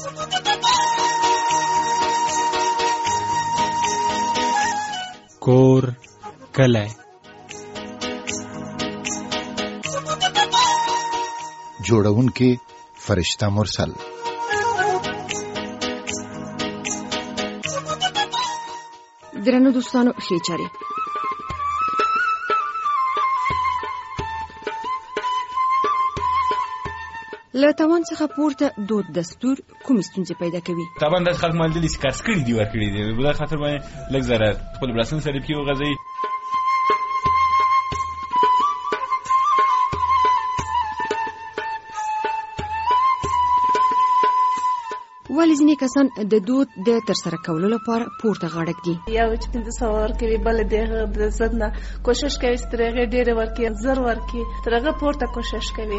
کور کلی جوړونکي فرشته مرسل. درنو دوستانو ښې چارې. له تاوان څخه پورته دود دستور کومې ستونزې پیدا کوي؟ طبعا د خلک مالدلي سکارس کړي دي ورکړي دي بل خاطر باندې لږ زره خپل بلاسن سره پیو غځي. ولې ځینې کسان د دود د ترسره کولو لپاره پورته غاړه ږدي؟ یو چې 500 ورکوي بل دغه د زد نه کوشش کوي چې ترغه ډېر ورکوي زر ورکوي ترغه پورته کوشش کوي.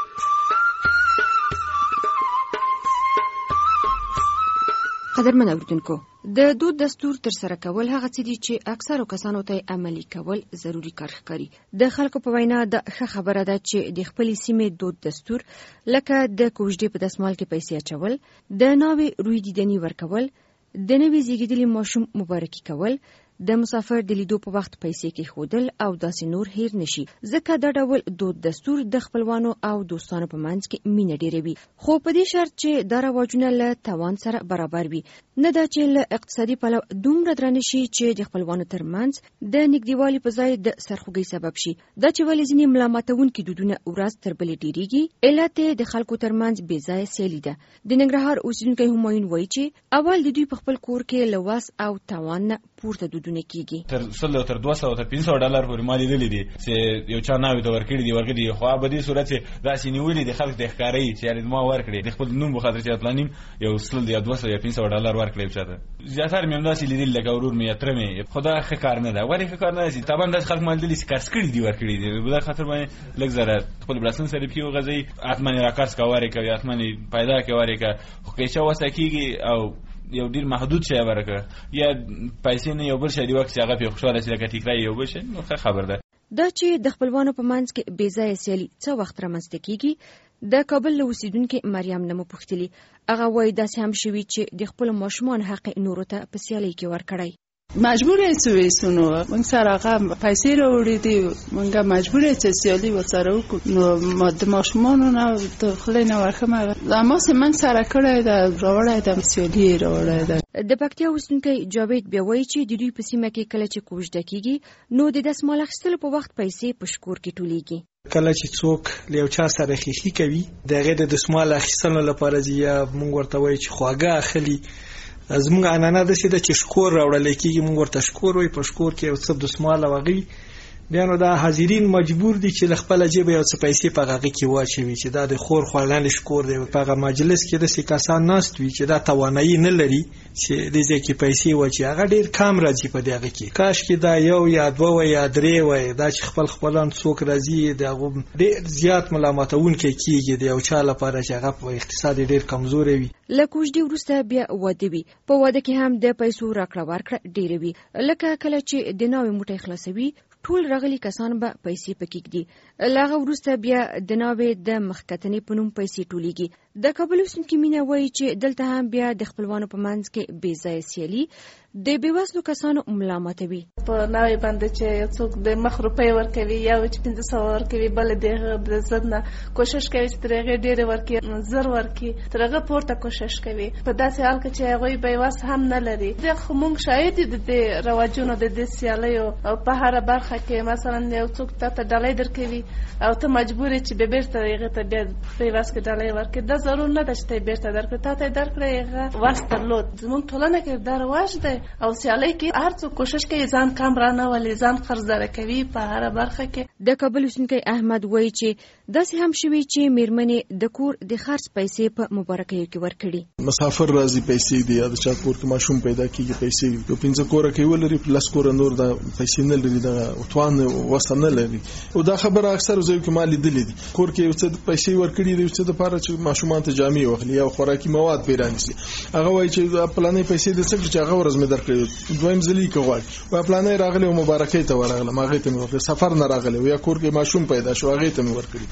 قدرمن اوریدونکو، د دود دستور ترسره کول هغه څه دي چې اکثرو کسانو ته عملي کول ضروری کار ښکاري. د خلکو په وینا د ښه خبره ده چې د خپلې سیمې دود دستور لکه د کوژدې په دسمال کې پیسې اچول، د ناوې روی دیدني ورکول، د نوي زیږیدلي ماشوم مبارکي کول، د مسافر د لیدو په وخت پیسې کې خودل او داسې نور هیر نشي، ځکه دا ډول دود دستور د خپلوانو او دوستانو په منځ کې مینه ډیروي، خو په دې شرط چې دا رواجونه له توان سره برابر وي، نه دا چې له اقتصادي پلوه دومره درانه شي چې د خپلوانو ترمنځ د نږدېوالي په ځای د سرخوږۍ سبب شي. دا چې ولې ځینې ملامتونکي دودونه ورځ تر بلې ډیریږي، علت یې د خلکو ترمنځ بې ځایه سیالي ده. د ننګرهار اوسیدونکی همایون وایي چې اول د دوی په خپل کور کې له وس او توان نه پورته دودونه کیږي. تر 100 تر 200 تر 500 ډالر پورې مالي دي چې یو چا ناوي ته ورکړي دي خو په دې صورت چې داسې نیولې د خلک د ښکاري چې ما ورکړي د خپل نوم په خاطر چې پلانیم یو 100 یا 200 یا 500 ډالر ورکړي چاته زیاتره مې داسې لیدل لکه ورور مې یا تر مې خدا ښه کار نه ده وړي ښه کار نه دي. طبعا د خلک مالدلي سکارس کړي دي ورکړي دي بل خاطر باندې لږ زره خپل بلاسن سره پیو غځي اتمنې راکارس کوي کوي اتمنې پیدا کوي خو کې چې واسه کیږي او یو ډیر محدود شی ورکه یا پیسې نه یو بل شی دی وخت هغه په خوشاله شي لکه ټیکرای یو بل شی نو خبر ده. دا چې د خپلوانو په منځ کې بې ځایه سیالي څه وخت رامنځته کیږي، د کابل له اوسیدونکي مریم نه مو پوښتلي. هغه وایي داسې هم شوي چې د خپلو ماشومان حق نورو ته په سیالۍ کې ورکړی. مجبور یې سویسونو موږ سره هغه پیسې راوړي دي موږ مجبور یې چې سیالي ورسره وکړو نو ما د ماشومانو نه د خلې نه ورخم اما سه من سره کړی دا راوړی د سیالي راوړی ده. د پکتیا اوسیدونکی جاوید بیا وایي چې د دوی په سیمه کې کله چې کوژده کیږي نو د دسمال اخیستلو په وخت پیسې په شکور کې ټولیږي. کله چې څوک له یو چا سره خېخي کوي دغه د دسمال اخیستلو لپاره یا موږ ورته وایي چې خواږه اخلي زموږ عنعنه ده چې د شکور راوړل کېږي موږ ورته شکور وایي په شکور کې یو څه دسمال وغي بیا نو دا حاضرین مجبور دي چې خپل جیب یو څه پیسې په هغه کې واچوي چې دا د خور خوړل شکور دی. په هغه مجلس کې د سکاسان ناست وي چې دا توانایي نه لري چې د ځکه پیسې واچي هغه ډیر کم راځي په دغه کې کاش کې دا یو یا دوه یا درې وای دا چې خپلان څوک راځي دا ډیر زیات ملامتون کېږي د یو چا لپاره چې هغه په اقتصاد ډیر کمزوري وي. لکوژدي وروسته بیا واده وي په واده کې هم د پیسو راکړه ورکړه ډیر وي لکه کله چې د ناوې موټی خلاصوي ټول راغلي کسان به پیسې پکې کړي لاغه وروسته بیا د ناوې د مخکتنې په نوم پیسې ټولیږي. د کابل اوسیدونکي مینه وایي چې دلته هم بیا د خپلوانو په منځ کې بې ځایه سیالي د بېوزلو کسانو ملامتوي. په ناوې باندې چې څوک د مخ روپۍ ورکوي یا چې 500 ورکوي بل د زد نه کوشش کوي چې ترغه ډېر ورکوي زر ورکوي ترغه پورته کوشش کوي په داسې حال کې چې هغه بېوس هم نه لري. د خمونږ شاید د رواجونو د سیالیو او په هر برخه کې مثلا یو څوک ته ډالۍ درکوي او ته مجبور چې به بیرته هغه ته بېوس کې ډالۍ ورکړي دا ضرور نه ده چې ته بیرته درکړې ته درکړې هغه وس درلود. زموږ ټولنه کې دا رواج دی او سیالۍ کې هر څوک کوشش کوي ځان کم رانه ولې ځان خرڅدار کوي په هر برخه کې. د کابل اوسیدونکی احمد وایي چې داسې هم شوي چې میرمنې د کور د خرڅ پیسې په مبارکیو کې ورکړي. مسافر راځي پیسې دی د چا کور کې ماشوم پیدا کیږي پیسې یو 15 کور کې ولري پلس کور نور د پیسې نه لري د وتوان وسه نه لري او دا خبره اکثر ځای کې مالي دي کور کې یو څه پیسې ورکړي دی چې د لپاره چې ماشومان ته جامې واخلي او خوراکي مواد پیرانسي هغه وایي چې پلانې پیسې د څه چې هغه ورځ مې درکړي دویم ځلې کوي او پلانې راغلي او مبارکۍ ته ورغله ماغه ته ورکړي سفر نه راغلي یا کور کې ماشوم پیدا شو هغه ته ورکړي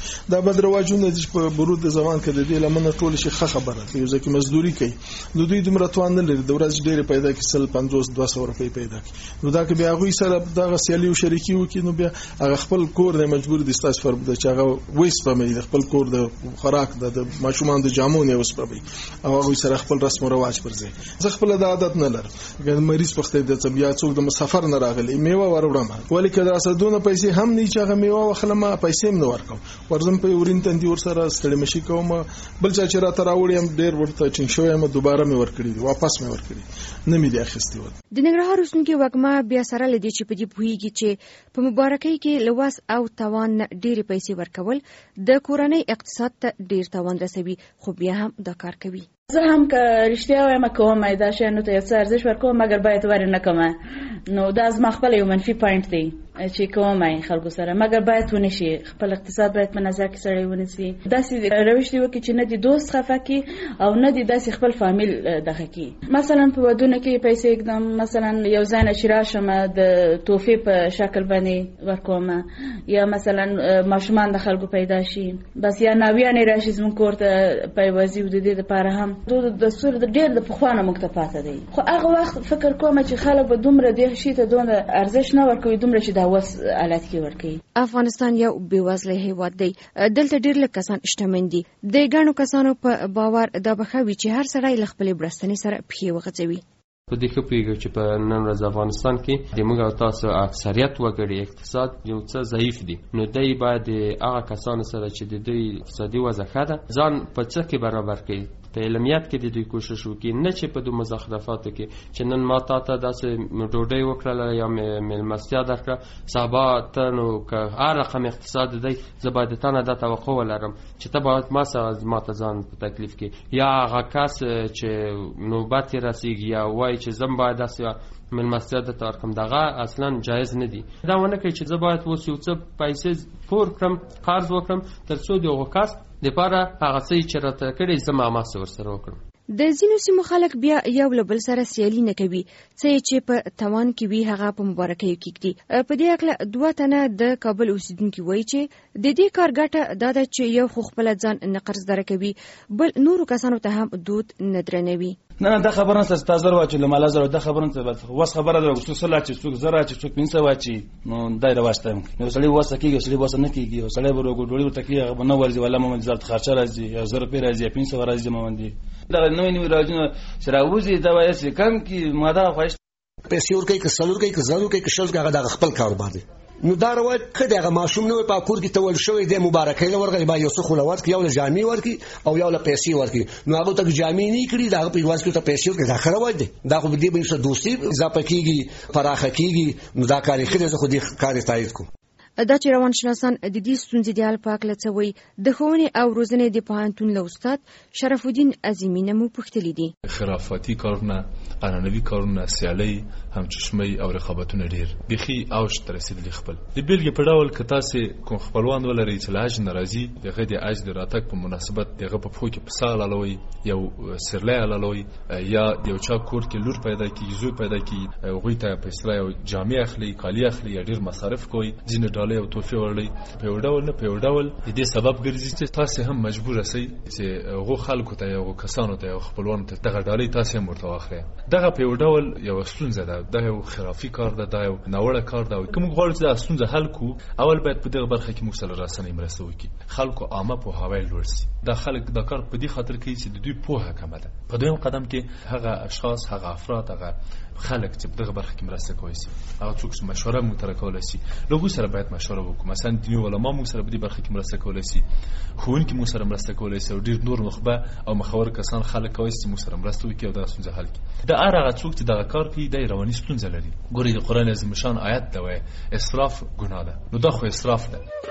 دا بد رواجونه چې په برود زمان کې د دې لمنه ټول شي خبره یو ځکه مزدوري کوي نو دوی دومره توان نه لري د ورځ ډېر پیدا کی 50-200 روپۍ پیدا کی نو دا کې بیا غوي سره دغه سیالي او شریکي وکي نو بیا هغه خپل کور نه مجبور دي ستاسو فرض د چې هغه وېس په مې خپل کور د خوراک د ماشومان د جامو نه وس په او هغه سره خپل رسم او رواج پرځي زه خپل د عادت نه لرم ګر مریض پخته د طبيعت څوک د مسافر نه راغلی میوه وروړم ولی کدا اسدونه پیسې هم نه چې هغه میوه وخلم پیسې هم نه ورکم ورزم په ورین تندي ور سره ستړي مشي کوم بل چې را تراوړم ډېر ورته چین شوې ما دوباره مې ورکړي واپس مې ورکړي نه مې دي اخیستي و د ننګرهار اوسنکي وګما بیا سره لدی چې په دې پوهیږي چې په مبارکۍ کې لواس او توان ډېر پیسې ورکول د کورنۍ اقتصاد ته ډېر توان رسوي خو بیا هم دا کار کوي زه هم که رښتیا وایم کوم دا شی نو ته څه ارزش ورکوم مګر باید ور نه کوم نو دا زما خپل یو منفي پوینټ دی چې کومای خلکو سره مګر باید ونه شي خپل اقتصاد باید په نظر کې سره ونیسي داسې روش دی وکړي چې نه دي دوست خفه کی او نه دي داسې خپل فامیل دغه کی مثلا په ودونه کې پیسې اقدام مثلا یو ځای نه شراشم د توفې په شکل باندې ورکوم یا مثلا ماشومان د خلکو پیدا شي بس یا ناویان راشي زموږ کور ته پیوځي د دې لپاره هم د سور د ډېر د پخوانه مکتفات دي خو هغه وخت فکر کوم چې خلک به دومره د شي ته دونه ارزش نه ورکوي دومره چې دا وس حالت کې ورکوي افغانستان یو بیوزله هیواد دی دلته ډېر لږ کسان شتمن دي د ګڼو کسانو په باور دا بخوي چې هر سړی له خپلې برستنې سره پښې وغځوي په دې کې پیږي چې په نن ورځ افغانستان کې د موږ او تاسو اکثریت وګړي اقتصاد یو څه ضعیف دي نو دوی باید هغه کسانو سره چې د دوی اقتصادي وضع ښه ده ځان په څه کې برابر کړي په علمیت کې د دوی کوشش وکړي نه چې په دوه مزخرفاتو کې چې نن ما ته داسې ډوډۍ وکړله یا مېلمستیا درکړه سبا ته نو که هر رقم اقتصاد دی زه باید تا نه دا توقع ولرم چې ته باید ما ته ځان په تکلیف کې یا هغه کس چې نوبت یې رسیږي یا وایي چې زم باید داسې مېلمستیا درته ورکړم دغه اصلا جایز نه دي دا ونه کوي چې زه باید اوس یو څه پیسې پور کړم قرض وکړم تر څو د هغه کس دپاره هغه څه چې راته کړي زه معامله ورسره وکړم د ځینو سیمو خلک بیا یو له بل سره سیالي نه کوي څه چې په توان کې وي هغه په مبارکۍ کې کړي په دې اړه 2 تنه د کابل اوسیدونکي وایي چې د دې کار ګټه دا ده چې یو خو خپل ځان نه قرض درکوي بل نورو کسانو ته هم دود نه درنوي نه دا خبره نه ستاسو ورته له مال زره دا خبره نه وس خبره ده چې څه لا چې څوک زره چې څوک پینځه واچي نو دای راوسته نو سړی وسه کیږي سړی وسه نه کیږي سړی ورو ډوړي ورته کیږي نه ورځي ولا مې زړه خرچه راځي یا زره پی راځي پینځه راځي مې دا نوې راځي سره وځي دا وایي چې کم کی ماده خوښ پیسې ورکې که سلور کې که زرو کې که شل کې هغه د خپل کاروبار دی نو دا روایت کړه هغه ماشوم نو په کور کې تول شوی د مبارکۍ لورغه با یو څه خلوات کې یو له جامې ورکی او یو له پیسې ورکی نو هغه ته جامې نه کړی دا په واس کې ته پیسې ورکی دا خبره وای دی دا خو دې به څه دوستي اضافه کیږي فراخه کیږي نو دا کاری خدای زه خو دې کاری تایید کوم دا چې روانشناسان د دې ستونزې د حل په اړه څه وایي د ښوونې او روزنې د پوهنتون له استاد شرف الدین عظیمی نه مو پوښتلي دي خرافاتي کارونه قانوني کارونه سیالي همچشمي او رقابتونه ډیر بيخي اوج تر رسیدلی خپل د بیلګې په ډول ک تاسو کوم خپلوان ولري چې لاج ناراضي دغه د اج د راتګ په مناسبت دغه په فوق په سال علوي یو سرلای علوي یا یو چا کور کې لور پیدا کیږي زوی پیدا کیږي غوي ته پیسې او جامع اخلي کالی اخلي ډیر مصارف کوي ځینې ډالۍ او توفي ورلي په وډول نه په وډول د دې سبب ګرځي چې تاسو هم مجبور اسئ چې غو خلکو ته یو کسانو ته یو خپلوان ته دغه ډالۍ تاسو هم ورته واخلئ دغه په وډول یو ستونزه ده دا یو خرافي کار ده دا یو ناوړه کار ده کوم غواړي چې دا ستونزه حل کو اول باید په دغه برخه کې موږ سره راسنۍ مرسته وکړي خلکو عامه په هوای لورسي دا خلک دا کار په دې خاطر کوي چې د دوی پوهه کمه ده په دویم قدم کې هغه اشخاص هغه افراد هغه خلک چې دغه برخه کې مرسته کوي هغه څوک چې مشوره مو تر کولای شي لوګو سره باید مشوره وکړو مثلا دیني علما مو سره په دې برخه کې مرسته کولای شي خوونکي مو سره مرسته کولای شي او ډیر نور نخبه او مخاور کسان خلک کوي چې مو سره مرسته وکړي او دا ستونزه حل کړي دا هغه څوک چې دغه کار کوي د رواني ستونزه لري ګوري د قران عظیم شان آیت دا وایي اسراف ګناه ده نو دا خو اسراف ده